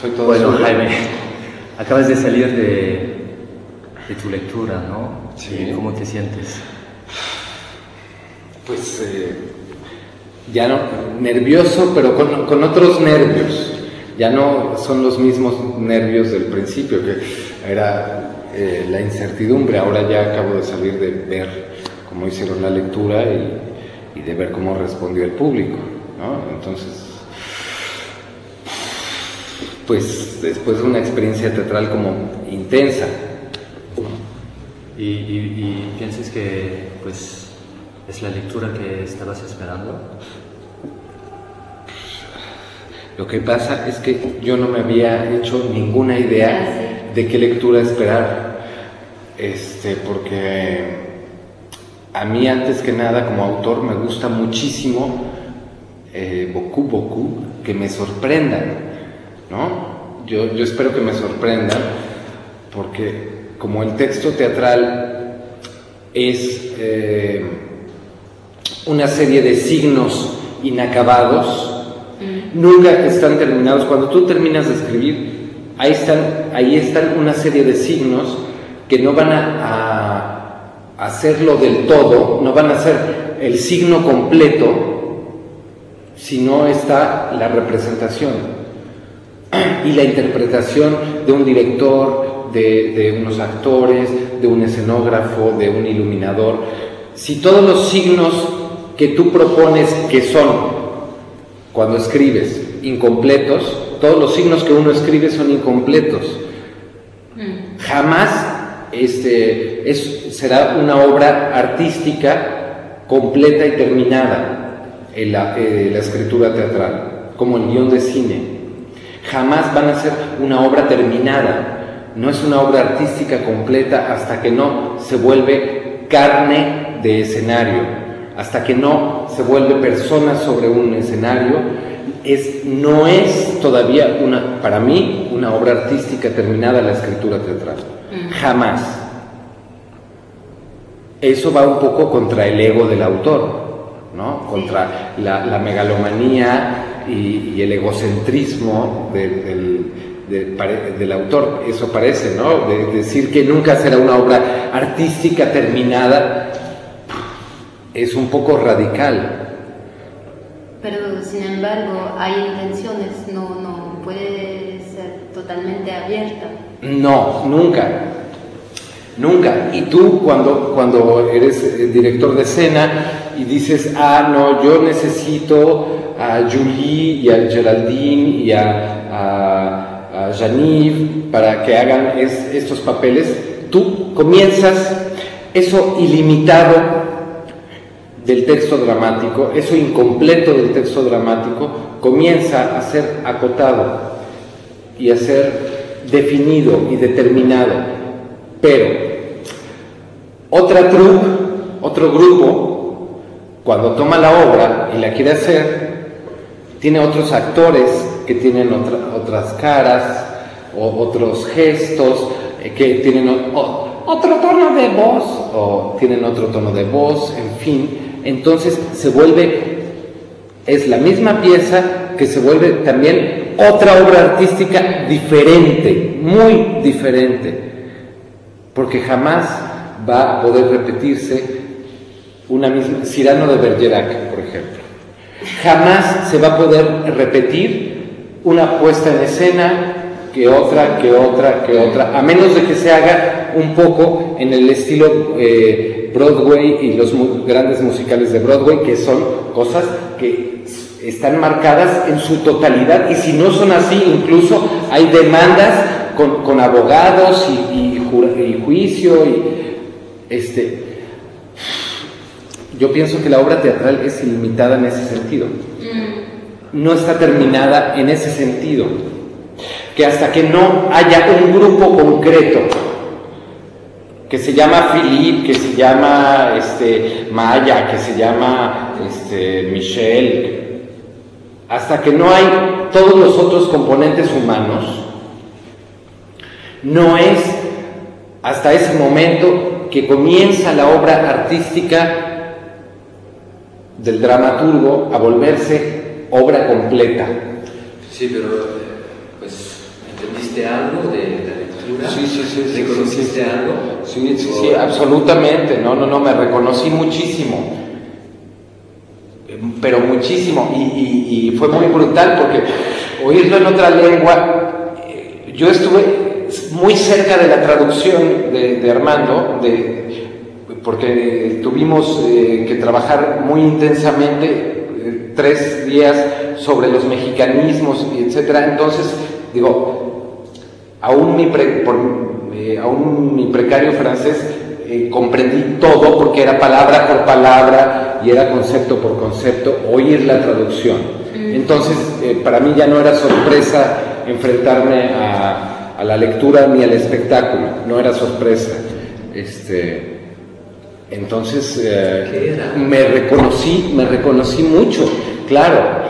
Soy todo Bueno, suyo. Jaime, acabas de salir de tu lectura, ¿no? Sí. ¿Cómo te sientes? Pues ya no, nervioso, pero con otros nervios. Ya no son los mismos nervios del principio, que era la incertidumbre. Ahora ya acabo de salir de ver cómo hicieron la lectura y de ver cómo respondió el público, ¿no? Entonces, pues después de una experiencia teatral como intensa, ¿no? ¿Y piensas que, pues, es la lectura que estabas esperando? Lo que pasa es que yo no me había hecho ninguna idea de qué lectura esperar, porque a mí, antes que nada, como autor, me gusta muchísimo que me sorprendan, ¿no? Yo espero que me sorprendan, porque como el texto teatral es una serie de signos inacabados, nunca están terminados. Cuando tú terminas de escribir, ahí están una serie de signos que no van a hacerlo del todo, no van a ser el signo completo si no está la representación y la interpretación de un director, de unos actores, de un escenógrafo, de un iluminador. Si todos los signos que tú propones, que son, cuando escribes, incompletos, todos los signos que uno escribe son incompletos, jamás será una obra artística completa y terminada la escritura teatral, como el guión de cine. Jamás van a ser una obra terminada. No es una obra artística completa hasta que no se vuelve carne de escenario, hasta que no se vuelve persona sobre un escenario. No es todavía para mí una obra artística terminada la escritura teatral. Jamás. Eso va un poco contra el ego del autor, ¿no? Contra la megalomanía y el egocentrismo del autor. Eso parece, ¿no? De decir que nunca será una obra artística terminada es un poco radical. Pero sin embargo hay intenciones, no puede ser totalmente abierta. No, nunca. Y tú cuando eres director de escena y dices, no, yo necesito a Julie y a Geraldine y a Janive para que hagan estos papeles, tú comienzas eso ilimitado del texto dramático, eso incompleto del texto dramático, comienza a ser acotado y a ser definido y determinado. Pero otro grupo, cuando toma la obra y la quiere hacer, tiene otros actores que tienen otras caras, o otros gestos, que tienen otro tono de voz, o tienen otro tono de voz, en fin. Entonces es la misma pieza que se vuelve también otra obra artística diferente, muy diferente, porque jamás va a poder repetirse una misma. Cyrano de Bergerac, por ejemplo, jamás se va a poder repetir una puesta en escena que otra, a menos de que se haga un poco en el estilo Broadway y los grandes musicales de Broadway, que son cosas que están marcadas en su totalidad, y si no son así, incluso hay demandas con abogados y juicio. Yo pienso que la obra teatral es ilimitada en ese sentido. No está terminada en ese sentido. Que hasta que no haya un grupo concreto que se llama Philippe, que se llama Maya, que se llama Michelle, hasta que no hay todos los otros componentes humanos, no es hasta ese momento que comienza la obra artística del dramaturgo a volverse obra completa. Sí, pero pues ¿reconociste algo de la lectura? Sí. ¿Reconociste algo? Sí, absolutamente. No, me reconocí muchísimo. Pero muchísimo. Y fue muy brutal porque oírlo en otra lengua, yo estuve muy cerca de la traducción de Armando, porque tuvimos que trabajar muy intensamente 3 días sobre los mexicanismos, etcétera. Entonces, digo, aún mi precario francés comprendí todo, porque era palabra por palabra y era concepto por concepto oír la traducción. Entonces, para mí ya no era sorpresa enfrentarme a la lectura ni al espectáculo, no era sorpresa. Entonces, ¿qué era? me reconocí mucho, claro.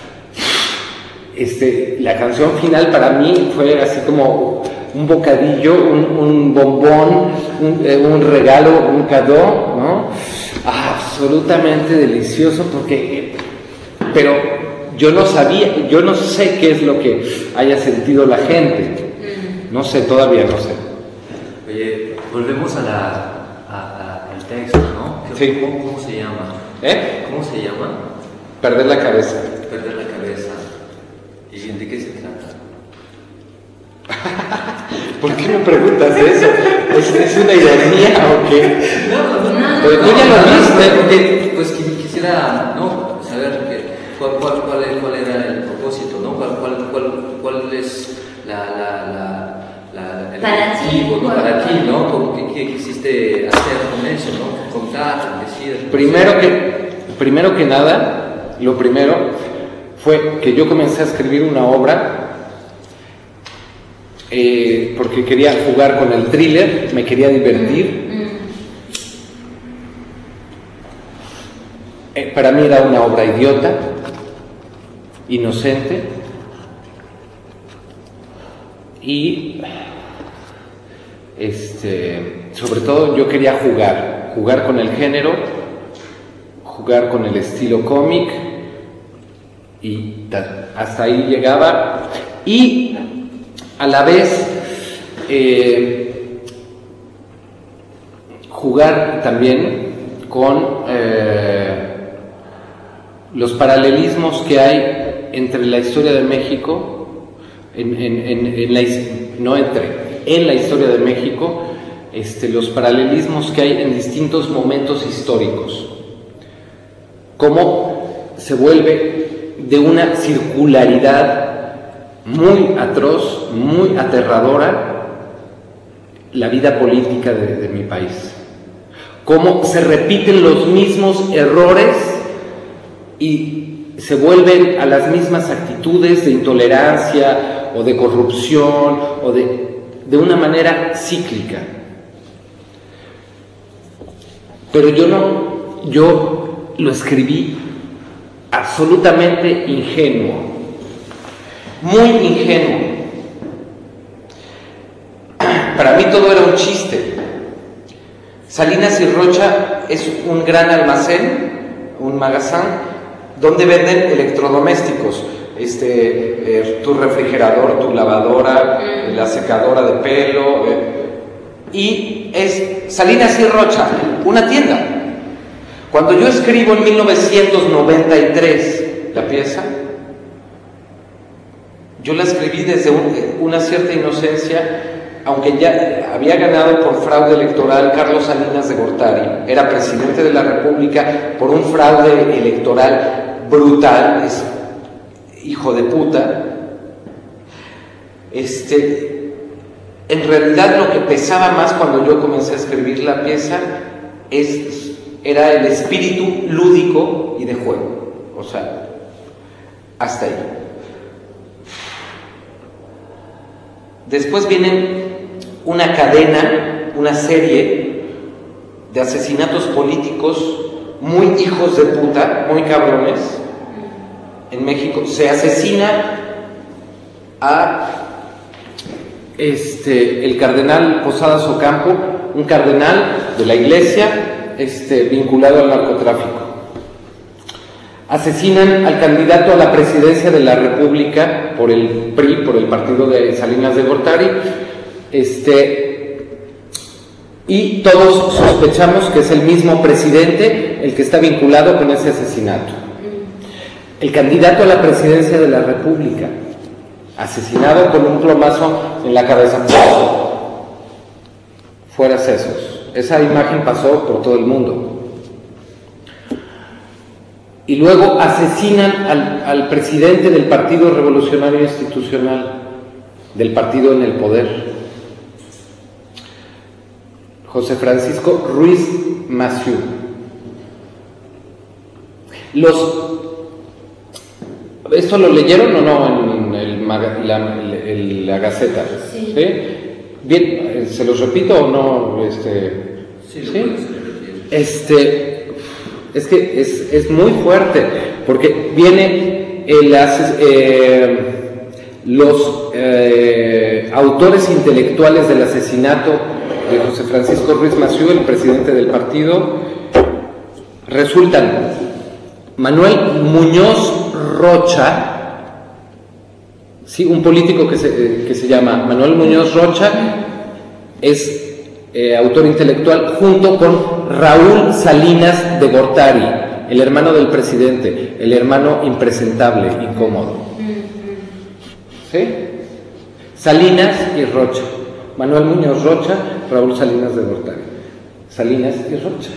La canción final para mí fue así como un bocadillo, un bombón, un regalo, un cadeau, ¿no? Absolutamente delicioso, pero yo no sé qué es lo que haya sentido la gente, no sé, todavía no sé. Oye, volvemos al texto, ¿no? Sí. ¿Cómo se llama? ¿Cómo se llama? Perder la cabeza. Perder la cabeza. ¿Y de qué se trata? ¿Por qué me preguntas eso? ¿Es una ironía o qué? No. Pero tú ya lo viste. Pues quisiera, ¿no? Saber cuál era el propósito, ¿no? ¿Cuál es el objetivo, ¿no? Para ti, ¿no? ¿Qué quisiste hacer con eso, ¿no? Contar, decir. Primero que nada, lo primero fue que yo comencé a escribir una obra porque quería jugar con el thriller, me quería divertir. Para mí era una obra idiota, inocente, y sobre todo yo quería jugar con el género, jugar con el estilo cómic, y hasta ahí llegaba, y a la vez jugar también con los paralelismos que hay entre la historia de México, en la historia de México, los paralelismos que hay en distintos momentos históricos, cómo se vuelve de una circularidad muy atroz, muy aterradora, la vida política de mi país. Cómo se repiten los mismos errores y se vuelven a las mismas actitudes de intolerancia o de corrupción o de una manera cíclica. Pero yo lo escribí absolutamente ingenuo. Muy ingenuo. Para mí todo era un chiste. Salinas y Rocha es un gran almacén, un magazín, donde venden electrodomésticos. Tu refrigerador, tu lavadora, la secadora de pelo. Y es Salinas y Rocha, una tienda. Cuando yo escribo en 1993 la pieza, yo la escribí desde una cierta inocencia, aunque ya había ganado por fraude electoral Carlos Salinas de Gortari, era presidente de la República por un fraude electoral brutal, es hijo de puta. En realidad lo que pesaba más cuando yo comencé a escribir la pieza era el espíritu lúdico y de juego, o sea, hasta ahí. Después viene una cadena, una serie de asesinatos políticos muy hijos de puta, muy cabrones. En México se asesina a el cardenal Posadas Ocampo, un cardenal de la iglesia vinculado al narcotráfico. Asesinan al candidato a la presidencia de la República por el PRI, por el partido de Salinas de Gortari, y todos sospechamos que es el mismo presidente el que está vinculado con ese asesinato. El candidato a la presidencia de la República, asesinado con un plomazo en la cabeza. Fuera sesos. Esa imagen pasó por todo el mundo. Y luego asesinan al presidente del Partido Revolucionario Institucional, del partido en el poder, José Francisco Ruiz Massieu. ¿Esto lo leyeron o no en la Gaceta? Sí. ¿Sí? Bien, ¿se los repito o no? Sí, lo puedes repetir. Es que es muy fuerte, porque viene los autores intelectuales del asesinato de José Francisco Ruiz Massieu, el presidente del partido, resultan Manuel Muñoz Rocha, sí, un político que se llama Manuel Muñoz Rocha, es autor intelectual, junto con Raúl Salinas de Gortari, el hermano del presidente, el hermano impresentable, incómodo. ¿Sí? Salinas y Rocha. Manuel Muñoz Rocha, Raúl Salinas de Gortari. Salinas y Rocha.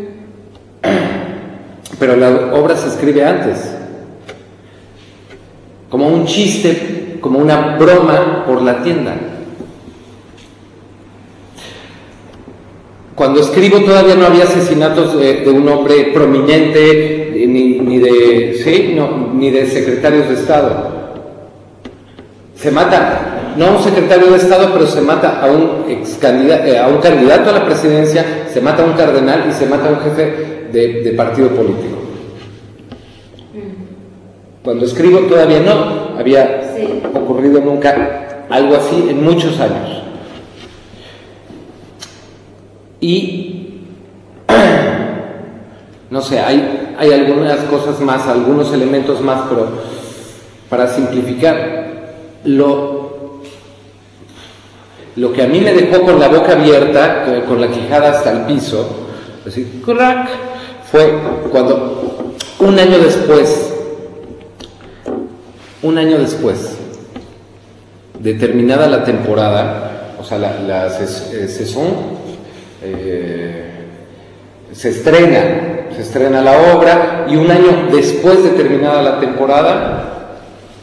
Pero la obra se escribe antes, como un chiste, como una broma por la tienda. Cuando escribo todavía no había asesinatos de un hombre prominente, ni de secretarios de Estado. Se mata, no a un secretario de Estado, pero se mata a un candidato a la presidencia, se mata a un cardenal y se mata a un jefe de partido político. Cuando escribo todavía no había ocurrido nunca algo así en muchos años. Y no sé, hay algunas cosas más, algunos elementos más, pero para simplificar, lo que a mí me dejó con la boca abierta, con la quijada hasta el piso, así, crack, fue cuando un año después de terminada la temporada, o sea, la saison, se estrena la obra, y un año después de terminada la temporada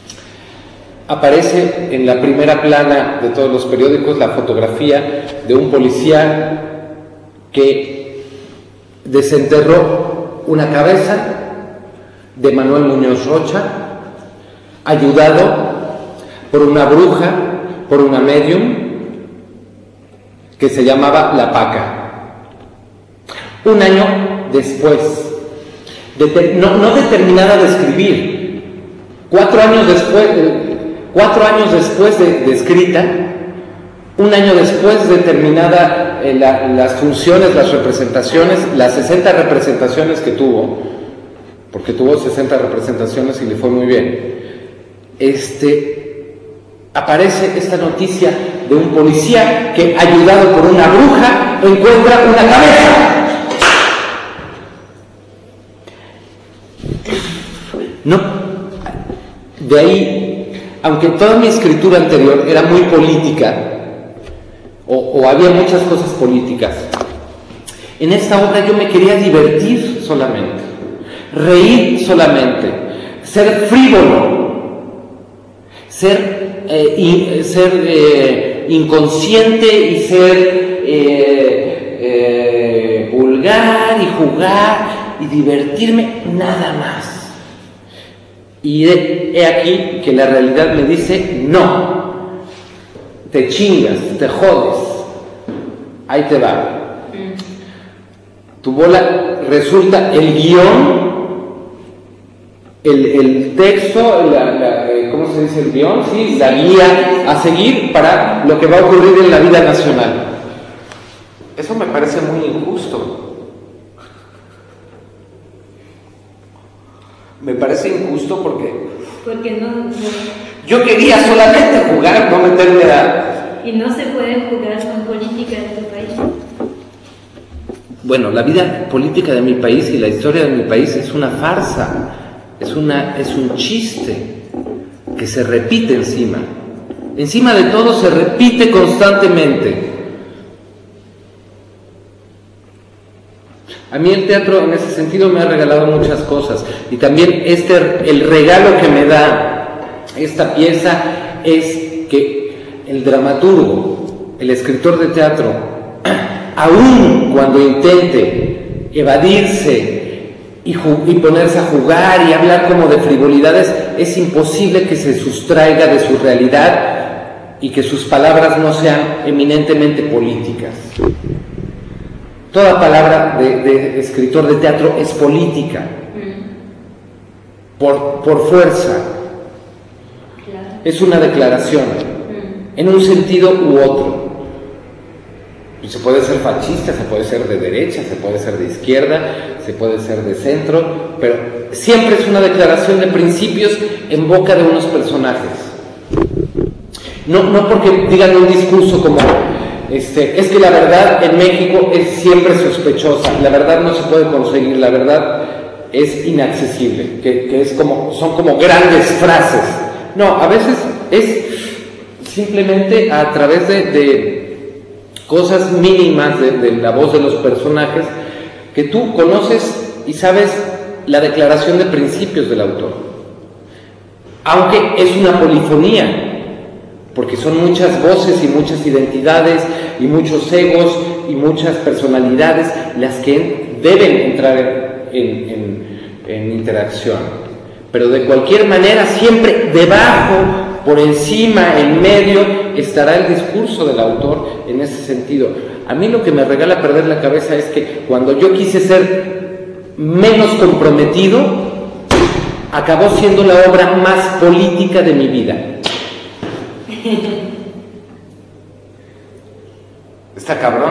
aparece en la primera plana de todos los periódicos la fotografía de un policía que desenterró una cabeza de Manuel Muñoz Rocha, ayudado por una bruja, por una médium que se llamaba La Paca. Un año después, no terminada de escribir, 4 años después de escrita, un año después de terminada las funciones, las representaciones, las 60 representaciones que tuvo, porque tuvo 60 representaciones y le fue muy bien, aparece esta noticia de un policía que, ayudado por una bruja, encuentra una cabeza. No, de ahí, aunque toda mi escritura anterior era muy política, o había muchas cosas políticas, en esta obra yo me quería divertir solamente, reír solamente, ser frívolo, ser inconsciente y ser vulgar y jugar y divertirme, nada más. Y he aquí que la realidad me dice: no, te chingas, te jodes, ahí te va. Tu bola, resulta el guión, el texto, ¿cómo se dice el guión? Sí, la guía a seguir para lo que va a ocurrir en la vida nacional. Eso me parece muy injusto. me parece injusto porque no. Yo quería solamente jugar, no meterme a... Y no se puede jugar con política en tu país. Bueno, la vida política de mi país y la historia de mi país es una farsa, es un chiste que se repite encima. Encima de todo se repite constantemente. A mí el teatro en ese sentido me ha regalado muchas cosas, y también el regalo que me da esta pieza es que el dramaturgo, el escritor de teatro, aun cuando intente evadirse y ponerse a jugar y hablar como de frivolidades, es imposible que se sustraiga de su realidad y que sus palabras no sean eminentemente políticas. Toda palabra de escritor de teatro es política, por fuerza. Claro. Es una declaración, en un sentido u otro. Y se puede ser fascista, se puede ser de derecha, se puede ser de izquierda, se puede ser de centro, pero siempre es una declaración de principios en boca de unos personajes. No porque digan un discurso como... es que la verdad en México es siempre sospechosa, la verdad no se puede conseguir, la verdad es inaccesible, que son como grandes frases. No, a veces es simplemente a través de cosas mínimas de la voz de los personajes que tú conoces y sabes la declaración de principios del autor. Aunque es una polifonía, porque son muchas voces y muchas identidades y muchos egos y muchas personalidades las que deben entrar en interacción. Pero de cualquier manera, siempre debajo, por encima, en medio, estará el discurso del autor en ese sentido. A mí lo que me regala perder la cabeza es que cuando yo quise ser menos comprometido, acabó siendo la obra más política de mi vida. Está cabrón.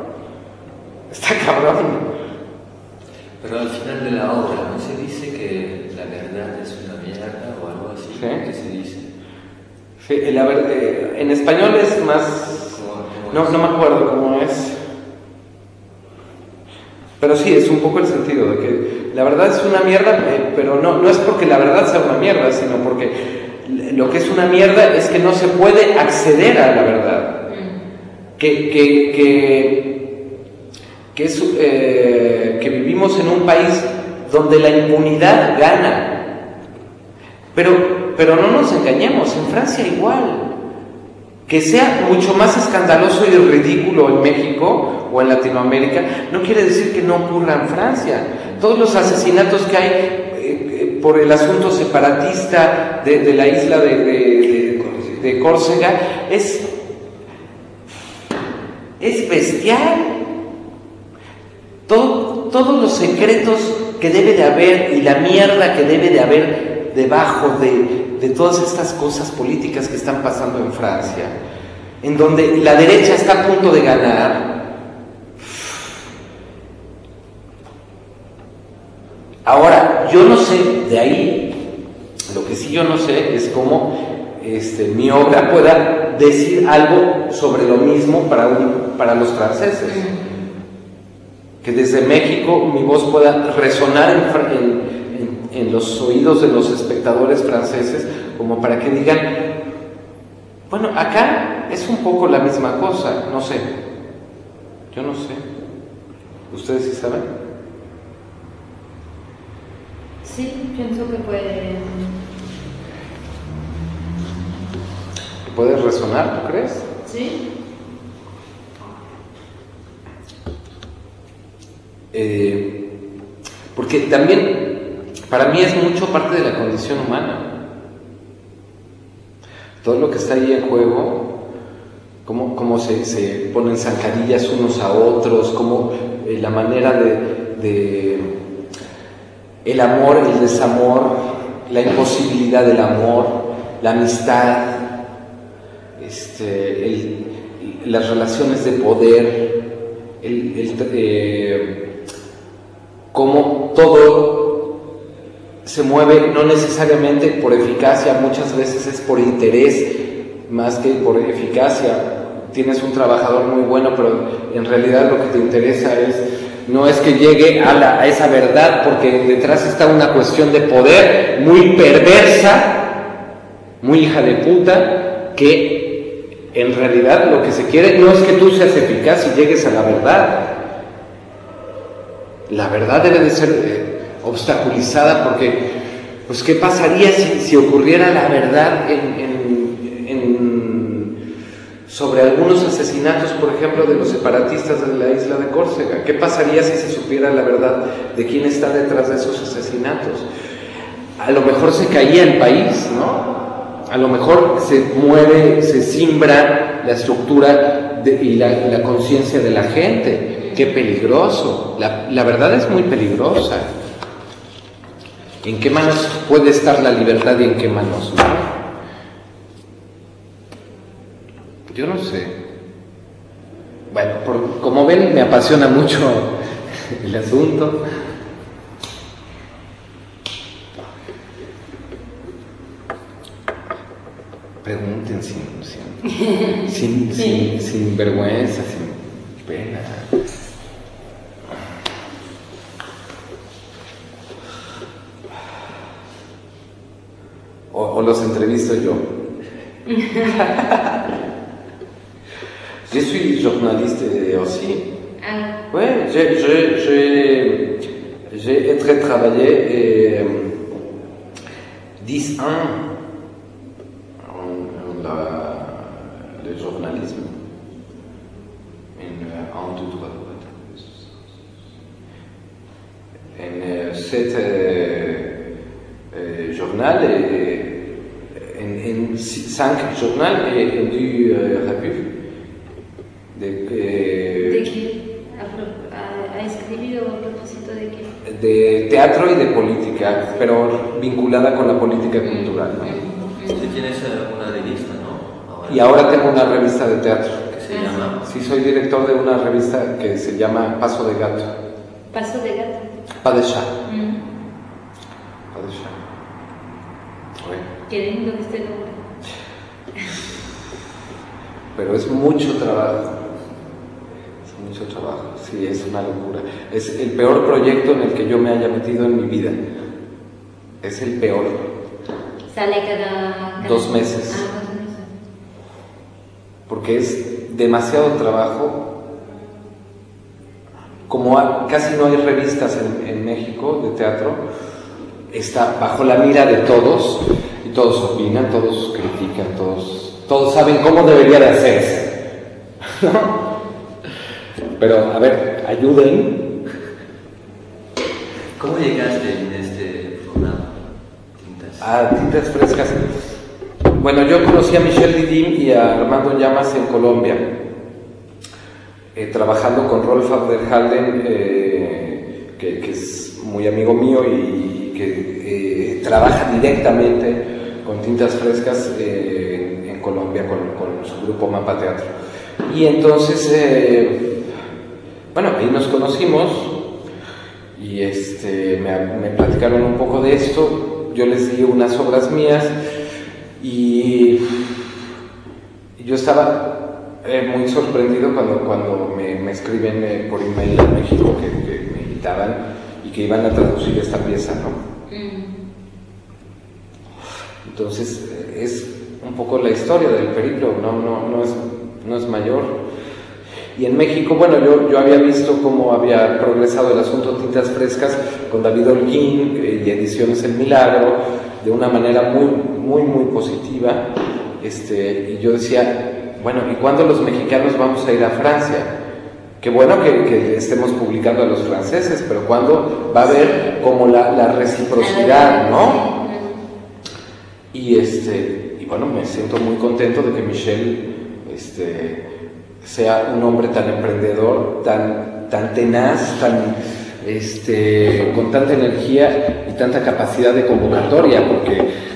Pero al final de la obra, ¿no se dice que la verdad es una mierda o algo así? ¿Sí? ¿Qué se dice? Sí, en español es más... No me acuerdo cómo es. Pero sí, es un poco el sentido de que la verdad es una mierda, pero no es porque la verdad sea una mierda, sino porque lo que es una mierda es que no se puede acceder a la verdad. Que vivimos en un país donde la impunidad gana. Pero no nos engañemos, en Francia igual. Que sea mucho más escandaloso y ridículo en México o en Latinoamérica, no quiere decir que no ocurra en Francia. Todos los asesinatos que hay por el asunto separatista de la isla de Córcega es bestial. Todos los secretos que debe de haber y la mierda que debe de haber debajo de todas estas cosas políticas que están pasando en Francia, en donde la derecha está a punto de ganar. Ahora, yo no sé, de ahí, lo que sí yo no sé es cómo mi obra pueda decir algo sobre lo mismo para los franceses. Que desde México mi voz pueda resonar en los oídos de los espectadores franceses, como para que digan, bueno, acá es un poco la misma cosa, no sé, yo no sé, ¿ustedes sí saben? Sí, pienso que puede resonar, ¿tú crees? Sí. Porque también para mí es mucho parte de la condición humana. Todo lo que está ahí en juego, cómo se ponen zancadillas unos a otros, cómo la manera de el amor, el desamor, la imposibilidad del amor, la amistad, las relaciones de poder, cómo todo se mueve no necesariamente por eficacia, muchas veces es por interés más que por eficacia. Tienes un trabajador muy bueno, pero en realidad lo que te interesa no es que llegue a esa verdad, porque detrás está una cuestión de poder muy perversa, muy hija de puta, que en realidad lo que se quiere no es que tú seas eficaz y llegues a la verdad. La verdad debe de ser obstaculizada, porque pues ¿qué pasaría si ocurriera la verdad sobre algunos asesinatos, por ejemplo, de los separatistas de la isla de Córcega? ¿Qué pasaría si se supiera la verdad de quién está detrás de esos asesinatos? A lo mejor se caía el país, ¿no? A lo mejor se mueve, se simbra la estructura y la conciencia de la gente. ¡Qué peligroso! La verdad es muy peligrosa. ¿En qué manos puede estar la libertad y en qué manos no? Yo no sé. Bueno, como ven, me apasiona mucho el asunto. Pregunten sin vergüenza, sin pena. O los entrevisto yo. Je suis journaliste aussi. Ah. Ouais, j'ai travaillé 10 ans en le journalisme, en tout droit. En cet journal, en 5 journaux et du revue. ¿De qué? ¿Ha escrito a propósito de qué? De teatro y de política, pero vinculada con la política cultural, ¿no? Usted tiene una revista, ¿no? Y ahora tengo una revista de teatro. ¿Qué se llama? Sí, soy director de una revista que se llama Paso de Gato. Paso de Gato. Pas de chat. Pas de chat. Bueno. Qué lindo este nombre. Pero es mucho trabajo. Mucho trabajo, sí, es una locura. Es el peor proyecto en el que yo me haya metido en mi vida. Es el peor. ¿Sale cada 2 meses. 2 meses. Porque es demasiado trabajo. Como casi no hay revistas en México de teatro, está bajo la mira de todos, y todos opinan, todos critican, todos saben cómo debería de hacerse, ¿no? Pero, a ver, ayuden. ¿Cómo llegaste en este formato? Tintas Frescas. Bueno, yo conocí a Michel Didim y a Armando Llamas en Colombia, trabajando con Rolf Abderhalden, que es muy amigo mío y que trabaja directamente con Tintas Frescas en Colombia con su grupo Mapa Teatro. Y entonces... bueno, ahí nos conocimos y me platicaron un poco de esto. Yo les di unas obras mías y yo estaba muy sorprendido cuando me escriben por email a México que me invitaban y que iban a traducir esta pieza, ¿no? Entonces es un poco la historia del periplo, no es mayor. Y en México, bueno, yo había visto cómo había progresado el asunto Tintas Frescas con David Holguín y Ediciones El Milagro de una manera muy positiva. Y yo decía, bueno, ¿y cuándo los mexicanos vamos a ir a Francia? Qué bueno que estemos publicando a los franceses, pero ¿cuándo va a haber como la reciprocidad, ¿no? Y bueno, me siento muy contento de que Michel sea un hombre tan emprendedor, tan tenaz, con tanta energía y tanta capacidad de convocatoria, porque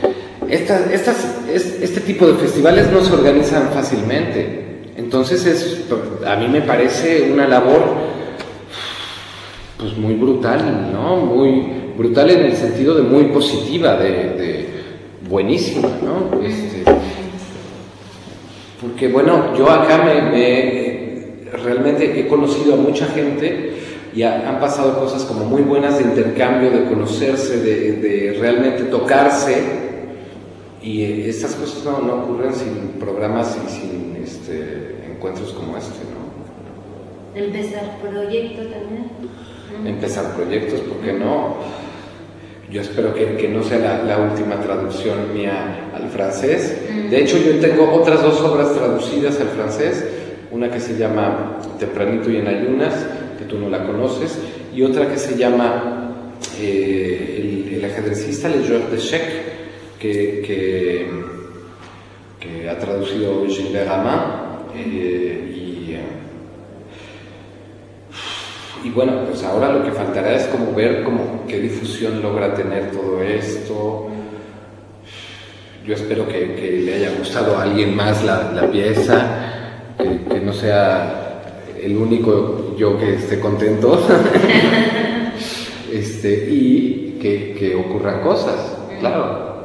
este tipo de festivales no se organizan fácilmente. Entonces a mí me parece una labor pues muy brutal, ¿no? Muy brutal en el sentido de muy positiva, de buenísima, ¿no? Porque bueno, yo acá realmente he conocido a mucha gente y han pasado cosas como muy buenas de intercambio, de conocerse, de realmente tocarse, y estas cosas no ocurren sin programas y sin encuentros como este, ¿no? Empezar proyectos también. Empezar proyectos, ¿por qué no? Yo espero que no sea la última traducción mía al francés. De hecho, yo tengo otras 2 obras traducidas al francés, una que se llama Tempranito y en ayunas, que tú no la conoces, y otra que se llama el ajedrecista, Le Joueur d'échecs, que ha traducido Gilbert Amin, y bueno, pues ahora lo que faltará es como ver qué difusión logra tener todo esto. Yo espero que le haya gustado a alguien más la pieza, que no sea el único yo que esté contento, y que ocurran cosas, claro.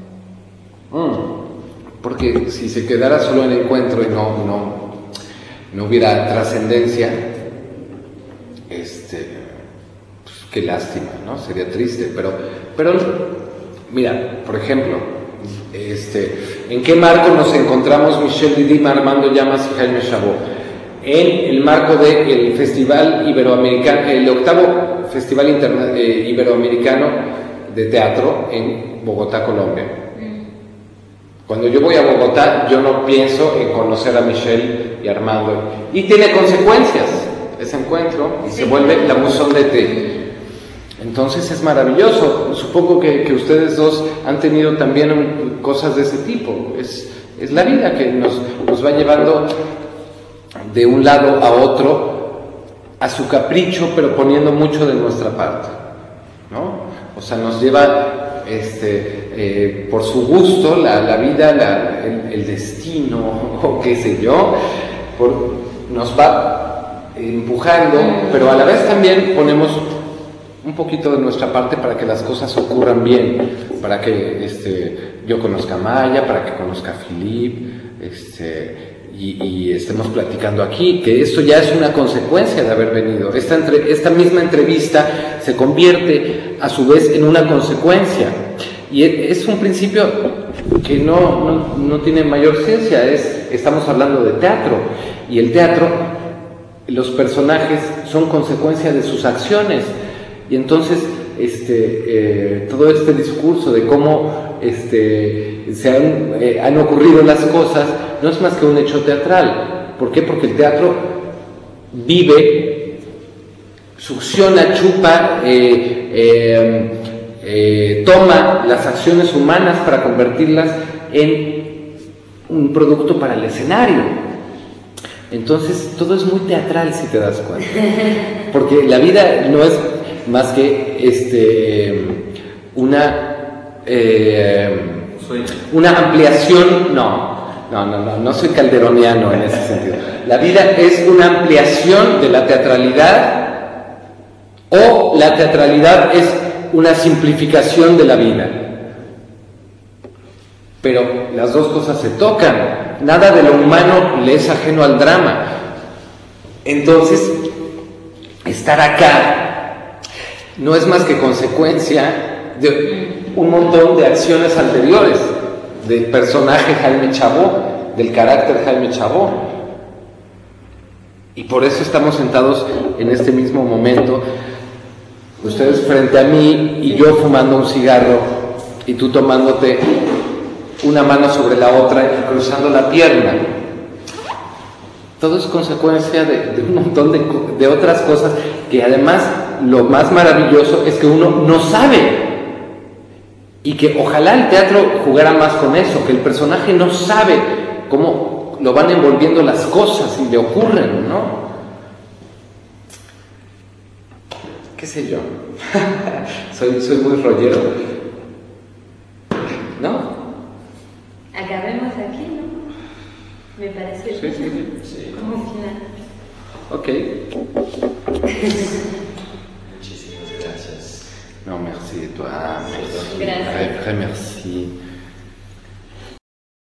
Porque si se quedara solo en el encuentro y no hubiera trascendencia, pues qué lástima, ¿no? Sería triste, pero mira, por ejemplo, ¿en qué marco nos encontramos Michel Didim, Armando Llamas y Jaime Chabot? En el marco del Festival Iberoamericano, el 8º Festival Iberoamericano de Teatro en Bogotá, Colombia. Cuando yo voy a Bogotá, yo no pienso en conocer a Michel y Armando, y tiene consecuencias ese encuentro, y se vuelve la Musón de Té. Entonces es maravilloso. Supongo que ustedes dos han tenido también cosas de ese tipo. Es la vida que nos va llevando de un lado a otro, a su capricho, pero poniendo mucho de nuestra parte, ¿no? O sea, nos lleva por su gusto la vida, el destino, o qué sé yo, nos va empujando, pero a la vez también ponemos un poquito de nuestra parte para que las cosas ocurran bien, para que yo conozca a Maya, para que conozca a Philippe, y estemos platicando aquí, que esto ya es una consecuencia de haber venido. Esta misma entrevista se convierte a su vez en una consecuencia, y es un principio que no tiene mayor ciencia. Estamos hablando de teatro, y el teatro, los personajes son consecuencia de sus acciones, y entonces todo este discurso de cómo se han ocurrido las cosas no es más que un hecho teatral. ¿Por qué? Porque el teatro vive, succiona, chupa, toma las acciones humanas para convertirlas en un producto para el escenario. Entonces todo es muy teatral, si te das cuenta, porque la vida no es más que una ampliación. No soy calderoniano en ese sentido. La vida es una ampliación de la teatralidad, o la teatralidad es una simplificación de la vida, pero las dos cosas se tocan. Nada de lo humano le es ajeno al drama. Entonces, estar acá no es más que consecuencia de un montón de acciones anteriores, del personaje Jaime Chabot, del carácter Jaime Chabot. Y por eso estamos sentados en este mismo momento, ustedes frente a mí y yo fumando un cigarro, y tú tomándote una mano sobre la otra y cruzando la pierna. Todo es consecuencia de un montón de otras cosas, que además lo más maravilloso es que uno no sabe, y que ojalá el teatro jugara más con eso, que el personaje no sabe cómo lo van envolviendo las cosas y le ocurren, ¿no? ¿Qué sé yo? soy muy rollero, ¿no? Acabemos aquí, ¿no? Me parece Sí. como final. Ok. Muchísimas gracias. No, mejor. merci. Toi, merci. Gracias. Très merci.